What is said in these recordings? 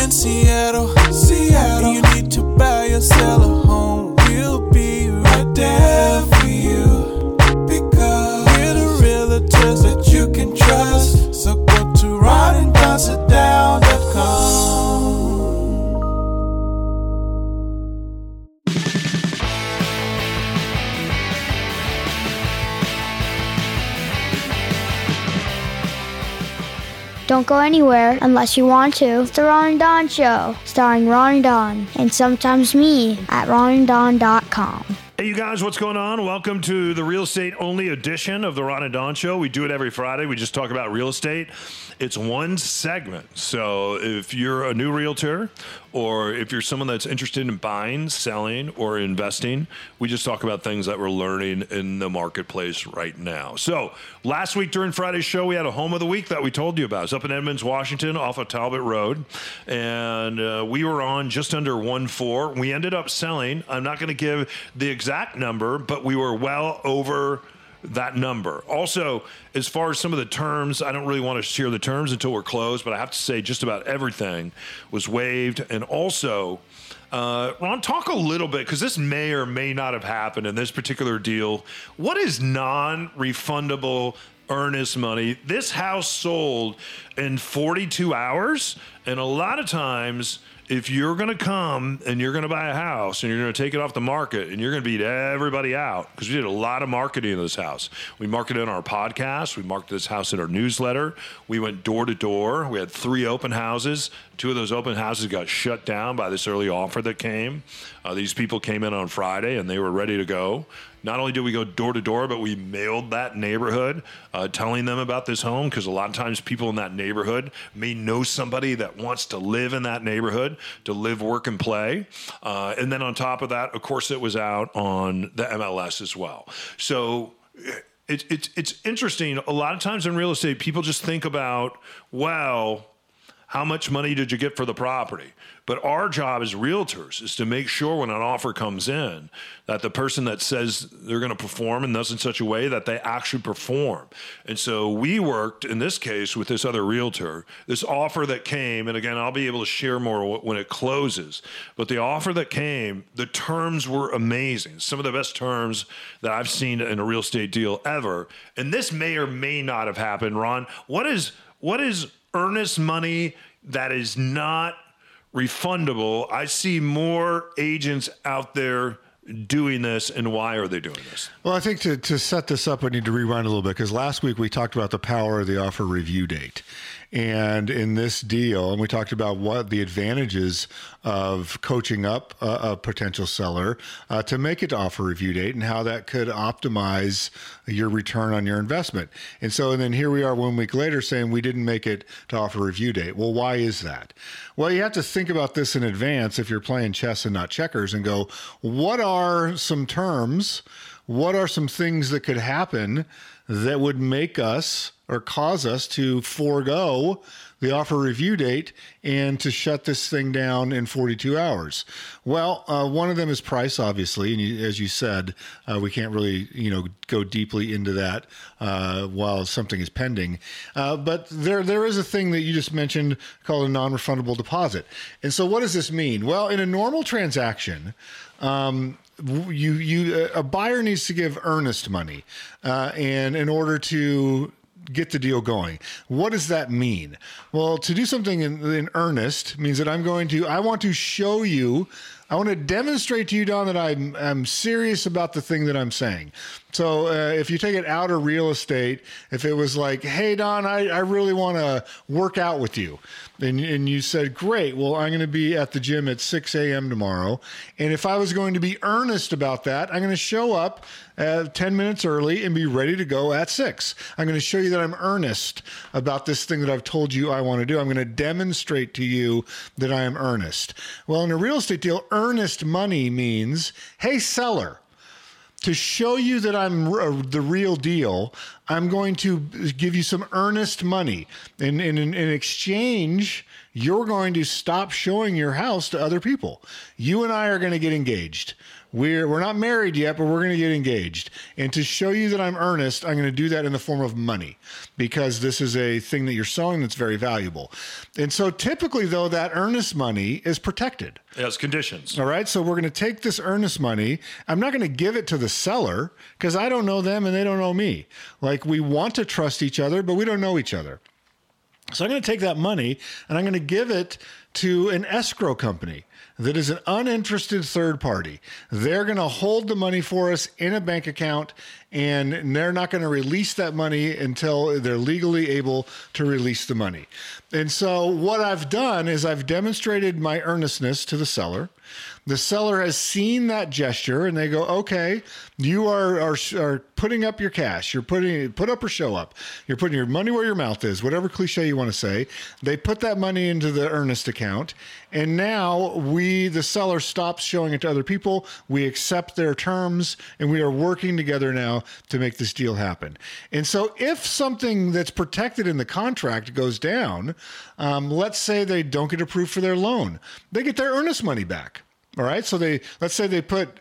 in Seattle, and you need to buy or sell a home, we'll be right there for you. Because we're the realtors that you can trust. So go to RonandDonSitDown.com. Don't go anywhere unless you want to. It's the Ron and Don Show, starring Ron and Don, and sometimes me at RonandDon.com. Hey, you guys, what's going on? Welcome to the real estate only edition of the Ron and Don Show. We do it every Friday. We just talk about real estate. It's one segment. So if you're a new realtor or if you're someone that's interested in buying, selling, or investing, we just talk about things that we're learning in the marketplace right now. So last week during Friday's show, we had a home of the week that we told you about. It's up in Edmonds, Washington, off of Talbot Road. And we were on just under 1.4. We ended up selling. I'm not going to give the exact number, but we were well over that number. Also, as far as some of the terms, I don't really want to share the terms until we're closed, but I have to say just about everything was waived. And also, Ron, talk a little bit, because this may or may not have happened in this particular deal. What is non-refundable earnest money? This house sold in 42 hours, and a lot of times, if you're going to come and you're going to buy a house and you're going to take it off the market and you're going to beat everybody out, because we did a lot of marketing in this house. We marketed on our podcast. We marketed this house in our newsletter. We went door to door. We had 3 open houses. 2 of those open houses got shut down by this early offer that came. These people came in on Friday and they were ready to go. Not only did we go door to door, but we mailed that neighborhood, telling them about this home, because a lot of times people in that neighborhood may know somebody that wants to live in that neighborhood, to live, work, and play. And then on top of that, of course, it was out on the MLS as well. So it's interesting. A lot of times in real estate, people just think about, well, how much money did you get for the property? But our job as realtors is to make sure when an offer comes in that the person that says they're going to perform and does in such a way that they actually perform. And so we worked, in this case, with this other realtor, this offer that came, and again, I'll be able to share more when it closes, but the offer that came, the terms were amazing. Some of the best terms that I've seen in a real estate deal ever. And this may or may not have happened. Ron, what is earnest money that is not refundable? I see more agents out there doing this, and why are they doing this? Well, I think to set this up, I need to rewind a little bit, because last week we talked about the power of the offer review date. And in this deal, and we talked about what the advantages of coaching up a potential seller to make it to offer review date, and how that could optimize your return on your investment. And then here we are 1 week later saying we didn't make it to offer review date. Well, why is that? Well, you have to think about this in advance if you're playing chess and not checkers, and go, what are some terms? What are some things that could happen that would make us or cause us to forego the offer review date and to shut this thing down in 42 hours? Well, one of them is price, obviously. And as you said, we can't really, go deeply into that while something is pending. But there is a thing that you just mentioned called a non-refundable deposit. And so what does this mean? Well, in a normal transaction, a buyer needs to give earnest money, and in order to get the deal going. What does that mean? Well, to do something in earnest means that I want to show you, I want to demonstrate to you, Don, that I'm serious about the thing that I'm saying. So if you take it out of real estate, if it was like, hey, Don, I really want to work out with you. And you said, great, well, I'm going to be at the gym at 6 a.m. tomorrow. And if I was going to be earnest about that, I'm going to show up 10 minutes early and be ready to go at 6. I'm going to show you that I'm earnest about this thing that I've told you I want to do. I'm going to demonstrate to you that I am earnest. Well, in a real estate deal, earnest money means, hey, seller, to show you that I'm the real deal, I'm going to give you some earnest money. And in exchange, you're going to stop showing your house to other people. You and I are going to get engaged. we're not married yet, but we're going to get engaged. And to show you that I'm earnest, I'm going to do that in the form of money, because this is a thing that you're selling that's very valuable. And so typically, though, that earnest money is protected. It has conditions. All right. So we're going to take this earnest money. I'm not going to give it to the seller because I don't know them and they don't know me. Like, we want to trust each other, but we don't know each other. So I'm going to take that money and I'm going to give it to an escrow company that is an uninterested third party. They're going to hold the money for us in a bank account, and they're not going to release that money until they're legally able to release the money. And so what I've done is I've demonstrated my earnestness to the seller. The seller has seen that gesture and they go, okay, you are putting up your cash. You're put up or show up. You're putting your money where your mouth is, whatever cliche you want to say. They put that money into the earnest account. And now the seller stops showing it to other people. We accept their terms and we are working together now to make this deal happen. And so if something that's protected in the contract goes down, let's say they don't get approved for their loan, they get their earnest money back. All right. So let's say they put,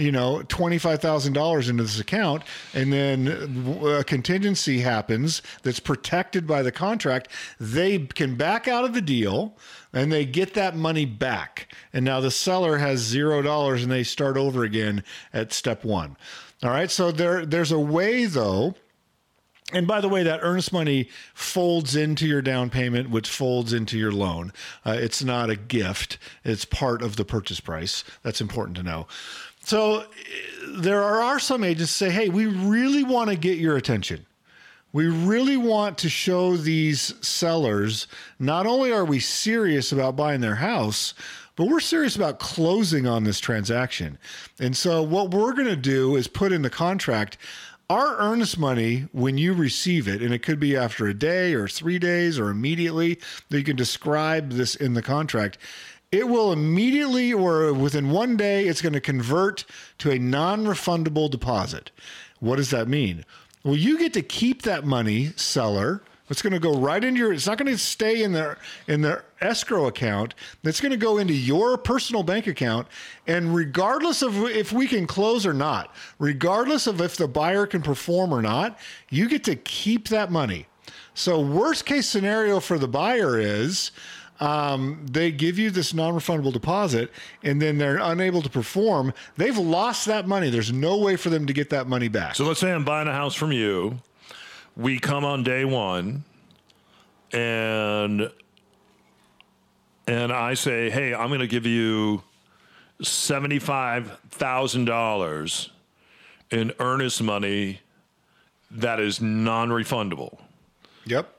$25,000 into this account, and then a contingency happens that's protected by the contract. They can back out of the deal and they get that money back. And now the seller has $0 and they start over again at step one. All right. So there's a way, though. And by the way, that earnest money folds into your down payment, which folds into your loan. It's not a gift. It's part of the purchase price. That's important to know. So there are some agents say, hey, we really want to get your attention. We really want to show these sellers, not only are we serious about buying their house, but we're serious about closing on this transaction. And so what we're going to do is put in the contract, our earnest money, when you receive it, and it could be after a day or 3 days or immediately, that you can describe this in the contract, it will immediately or within 1 day, it's going to convert to a non-refundable deposit. What does that mean? Well, you get to keep that money, seller. It's going to go right into it's not going to stay in the escrow account. It's going to go into your personal bank account. And regardless of if we can close or not, regardless of if the buyer can perform or not, you get to keep that money. So worst case scenario for the buyer is they give you this non-refundable deposit and then they're unable to perform. They've lost that money. There's no way for them to get that money back. So let's say I'm buying a house from you. We come on day one and I say, hey, I'm going to give you $75,000 in earnest money that is non-refundable. Yep.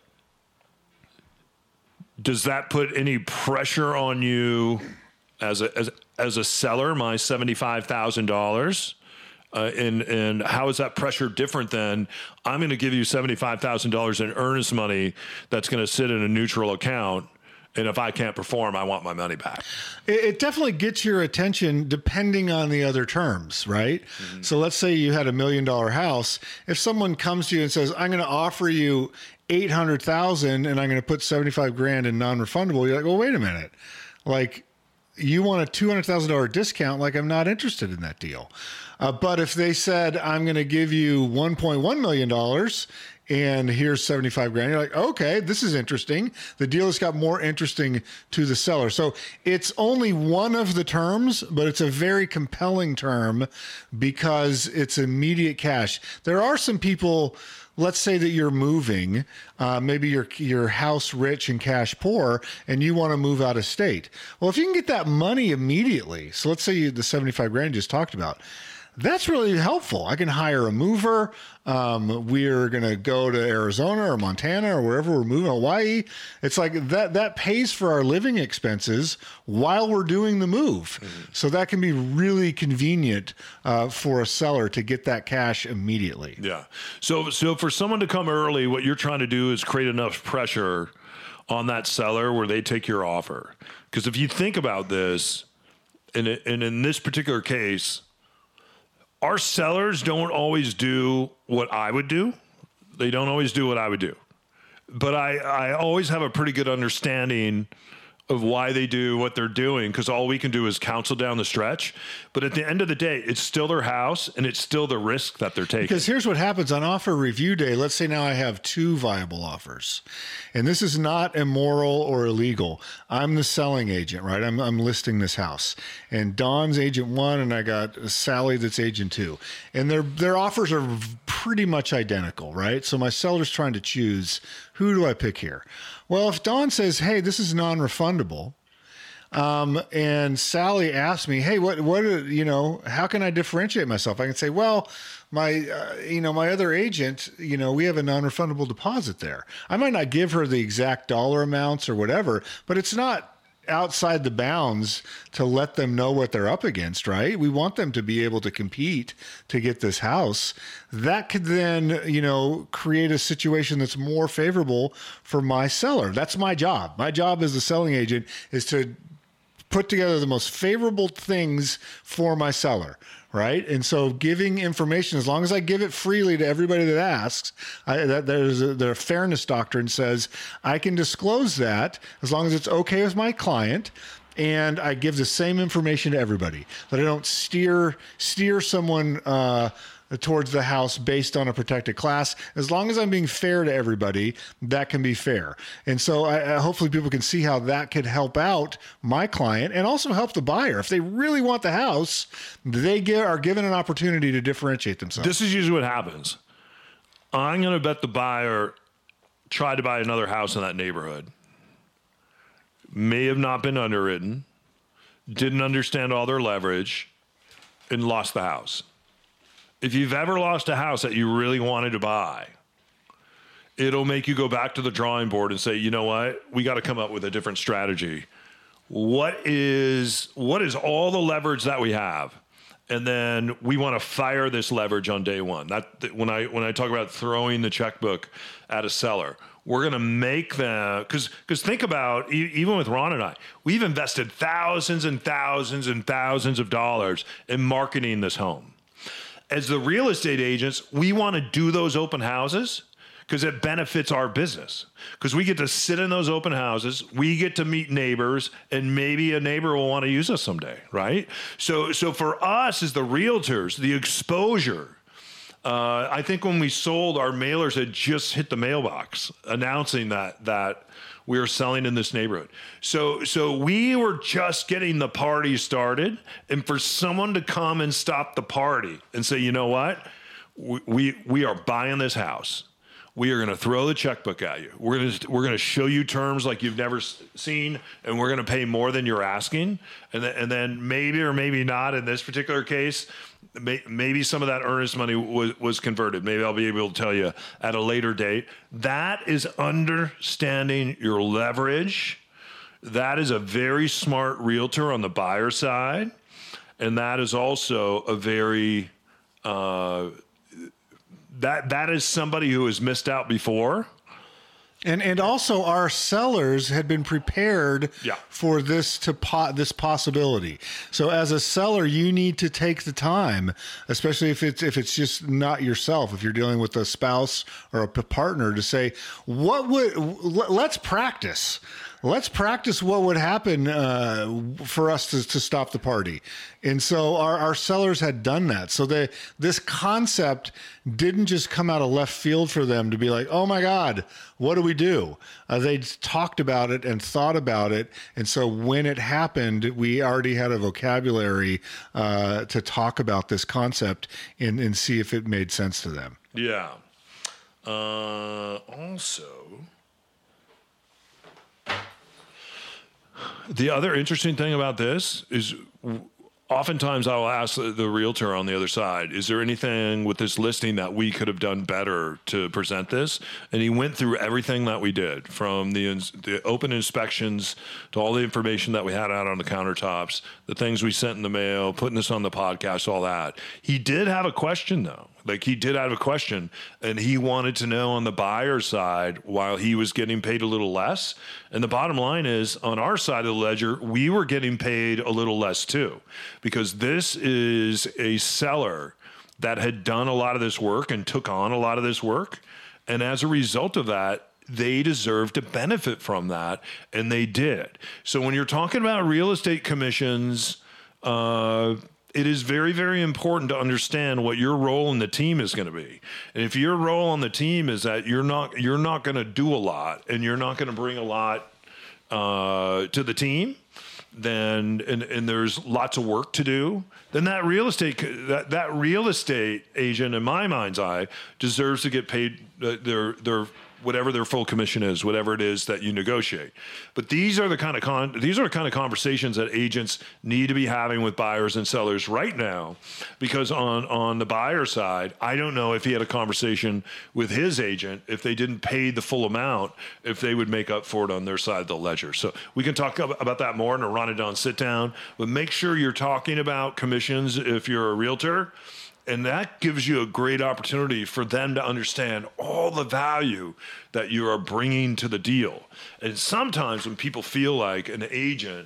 Does that put any pressure on you as a seller, my $75,000? And how is that pressure different than I'm going to give you $75,000 in earnest money that's going to sit in a neutral account, and if I can't perform, I want my money back? It definitely gets your attention depending on the other terms, right? Mm-hmm. So let's say you had $1 million house. If someone comes to you and says, I'm going to offer you $800,000 and I'm going to put $75,000 in non-refundable, you're like, well, wait a minute. Like, you want a $200,000 discount? Like, I'm not interested in that deal. But if they said, I'm going to give you $1.1 million and here's $75,000, you're like, okay, this is interesting. The deal has got more interesting to the seller. So it's only one of the terms, but it's a very compelling term because it's immediate cash. There are some people, let's say that you're moving, maybe you're house rich and cash poor, and you want to move out of state. Well, if you can get that money immediately, so let's say the $75,000 you just talked about, that's really helpful. I can hire a mover. We're going to go to Arizona or Montana or wherever we're moving, Hawaii. It's like that pays for our living expenses while we're doing the move. Mm-hmm. So that can be really convenient for a seller to get that cash immediately. Yeah. So for someone to come early, what you're trying to do is create enough pressure on that seller where they take your offer. Because if you think about this, and in this particular case, our sellers don't always do what I would do. They don't always do what I would do. But I always have a pretty good understanding of why they do what they're doing, because all we can do is counsel down the stretch. But at the end of the day, it's still their house and it's still the risk that they're taking. Because here's what happens on offer review day. Let's say now I have 2 viable offers, and this is not immoral or illegal. I'm the selling agent, right? I'm listing this house, and Don's agent 1, and I got Sally that's agent 2, and their offers are pretty much identical, right? So my seller's trying to choose, who do I pick here? Well, if Dawn says, hey, this is non-refundable, and Sally asks me, hey, what, how can I differentiate myself? I can say, well, my other agent, we have a non-refundable deposit there. I might not give her the exact dollar amounts or whatever, but it's not outside the bounds to let them know what they're up against, right? We want them to be able to compete to get this house. That could then, create a situation that's more favorable for my seller. That's my job. My job as the selling agent is to put together the most favorable things for my seller, right? And so giving information, as long as I give it freely to everybody that asks, the fairness doctrine says I can disclose that as long as it's okay with my client, and I give the same information to everybody, that I don't steer someone towards the house based on a protected class. As long as I'm being fair to everybody, that can be fair. And so hopefully people can see how that could help out my client and also help the buyer. If they really want the house, they are given an opportunity to differentiate themselves. This is usually what happens. I'm going to bet the buyer tried to buy another house in that neighborhood, may have not been underwritten, didn't understand all their leverage, and lost the house. If you've ever lost a house that you really wanted to buy, it'll make you go back to the drawing board and say, you know what? We got to come up with a different strategy. What is all the leverage that we have? And then we want to fire this leverage on day one. When I talk about throwing the checkbook at a seller, we're going to make them, because think about, even with Ron and I, we've invested thousands and thousands and thousands of dollars in marketing this home. As the real estate agents, we want to do those open houses because it benefits our business. Because we get to sit in those open houses, we get to meet neighbors, and maybe a neighbor will want to use us someday, right? So for us as the realtors, the exposure, I think when we sold, our mailers had just hit the mailbox announcing that we were selling in this neighborhood. So we were just getting the party started, and for someone to come and stop the party and say, you know what, we are buying this house. We are going to throw the checkbook at you. We're going to show you terms like you've never seen, and we're going to pay more than you're asking. And then maybe or maybe not in this particular case, maybe some of that earnest money was converted. Maybe I'll be able to tell you at a later date. That is understanding your leverage. That is a very smart realtor on the buyer side. And that is also a very, that is somebody who has missed out before. And also our sellers had been prepared for this this possibility. So as a seller, you need to take the time, especially if it's just not yourself, if you're dealing with a spouse or a partner, to say, let's practice. Let's practice what would happen for us to stop the party. And so our sellers had done that. So this concept didn't just come out of left field for them to be like, oh my God, what do we do? They talked about it and thought about it. And so when it happened, we already had a vocabulary to talk about this concept and see if it made sense to them. Yeah. Also, the other interesting thing about this is oftentimes I'll ask the realtor on the other side, is there anything with this listing that we could have done better to present this? And he went through everything that we did, from the open inspections to all the information that we had out on the countertops, the things we sent in the mail, putting this on the podcast, all that. He did have a question, though. He did have a question, and he wanted to know on the buyer side, while he was getting paid a little less. And the bottom line is, on our side of the ledger, we were getting paid a little less too, because this is a seller that had done a lot of this work and took on a lot of this work. And as a result of that, they deserve to benefit from that, and they did. So when you're talking about real estate commissions, it is very, very important to understand what your role in the team is going to be. And if your role on the team is that you're not going to do a lot and you're not going to bring a lot to the team, then and there's lots of work to do, then that real estate agent, in my mind's eye, deserves to get paid their whatever their full commission is, whatever it is that you negotiate. But these are the kind of conversations that agents need to be having with buyers and sellers right now, because on the buyer side, I don't know if he had a conversation with his agent, if they didn't pay the full amount, if they would make up for it on their side of the ledger. So we can talk about that more in a Ron and Don sit down, but make sure you're talking about commissions if you're a realtor. And that gives you a great opportunity for them to understand all the value that you are bringing to the deal. And sometimes when people feel like an agent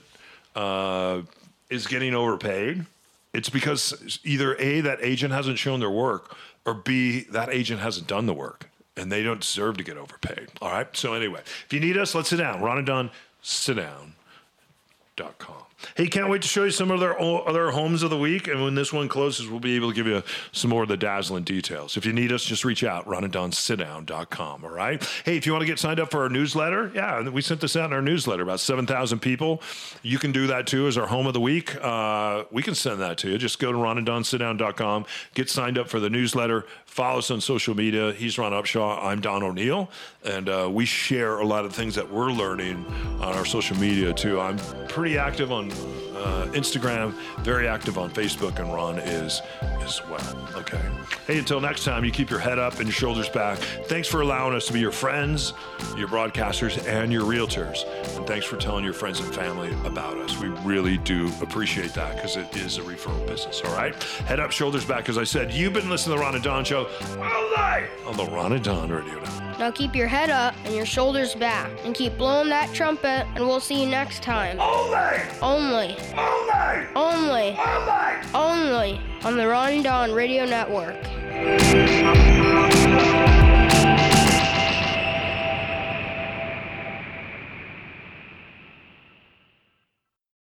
is getting overpaid, it's because either A, that agent hasn't shown their work, or B, that agent hasn't done the work, and they don't deserve to get overpaid. All right? So anyway, if you need us, let's sit down. Ron and Don, sit down.com. Hey, can't wait to show you some of their other homes of the week. And when this one closes, we'll be able to give you some more of the dazzling details. If you need us, just reach out, ronanddonsitdown.com, all right? Hey, if you want to get signed up for our newsletter, yeah, we sent this out in our newsletter, about 7,000 people. You can do that too as our home of the week. We can send that to you. Just go to ronanddonsitdown.com, get signed up for the newsletter, follow us on social media. He's Ron Upshaw. I'm Don O'Neill. And we share a lot of things that we're learning on our social media too. I'm pretty active on Instagram, very active on Facebook, and Ron is as well. Okay. Hey, until next time, you keep your head up and your shoulders back. Thanks for allowing us to be your friends, your broadcasters, and your realtors. And thanks for telling your friends and family about us. We really do appreciate that, because it is a referral business. All right. Head up, shoulders back. As I said, you've been listening to the Ron and Don Show all night on the Ron and Don Radio Network. Now keep your head up and your shoulders back, and keep blowing that trumpet, and we'll see you next time. Only on the Ron and Don Radio Network.